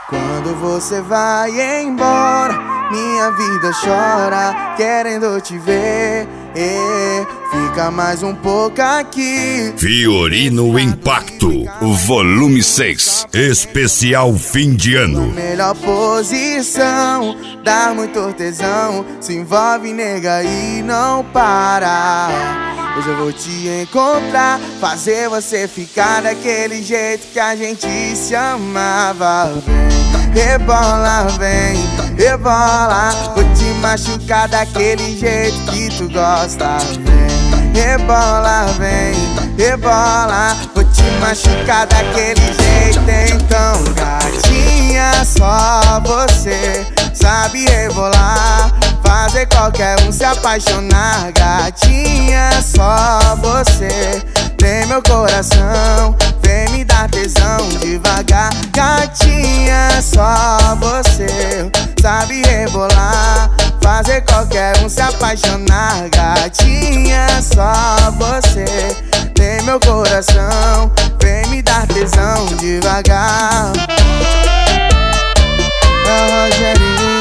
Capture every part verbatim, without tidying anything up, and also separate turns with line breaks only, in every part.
Quando você vai embora, minha vida chora, querendo te ver. E fica mais um pouco aqui.
Fiorino Impacto, volume seis, especial fim de ano.
Melhor posição, dá muito tesão, se envolve, nega, e não para. Hoje eu vou te encontrar, fazer você ficar daquele jeito que a gente se amava. Vem, rebola, vem, rebola, vou te machucar daquele jeito que tu gosta. Vem, rebola, vem, rebola, vou te machucar daquele jeito. Então, gatinha, só você sabe rebolar, fazer qualquer um se apaixonar. Gatinha, só você tem meu coração, vem me dar tesão devagar. Gatinha, só você sabe rebolar, fazer qualquer um se apaixonar. Gatinha, só você tem meu coração, vem me dar tesão devagar. É o Rogerinho,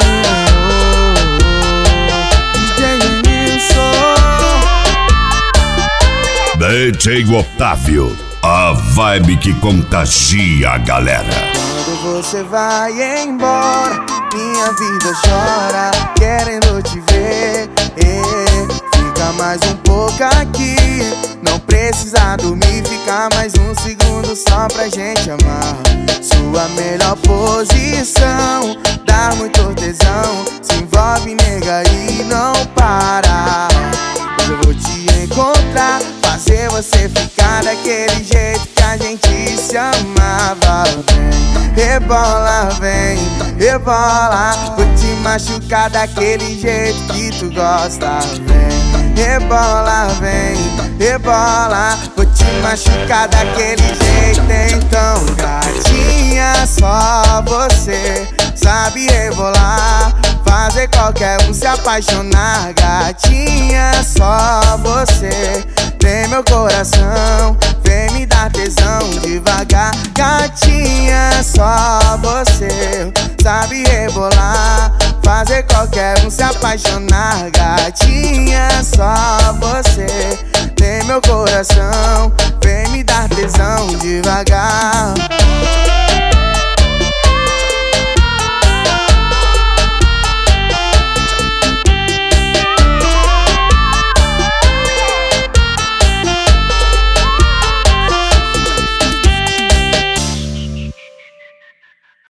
D J Otávio, a vibe que contagia a galera.
Quando você vai embora, minha vida chora, querendo te ver. E fica mais um pouco aqui, não precisa dormir, fica mais um segundo só pra gente amar. Sua melhor posição, dá muito tesão, se envolve, nega, e não para. Hoje eu vou te encontrar, fazer você ficar daquele jeito que a gente se amava. Vem, rebola, vem, rebola, vou te machucar daquele jeito que tu gosta. Vem, rebola, vem, rebola, vou te machucar daquele jeito. Então, gatinha, só você sabe rebolar, fazer qualquer um se apaixonar. Gatinha, só você tem meu coração, vem me dar tesão devagar. Gatinha, só você sabe rebolar, fazer qualquer um se apaixonar. Gatinha, só você tem meu coração, vem me dar tesão devagar.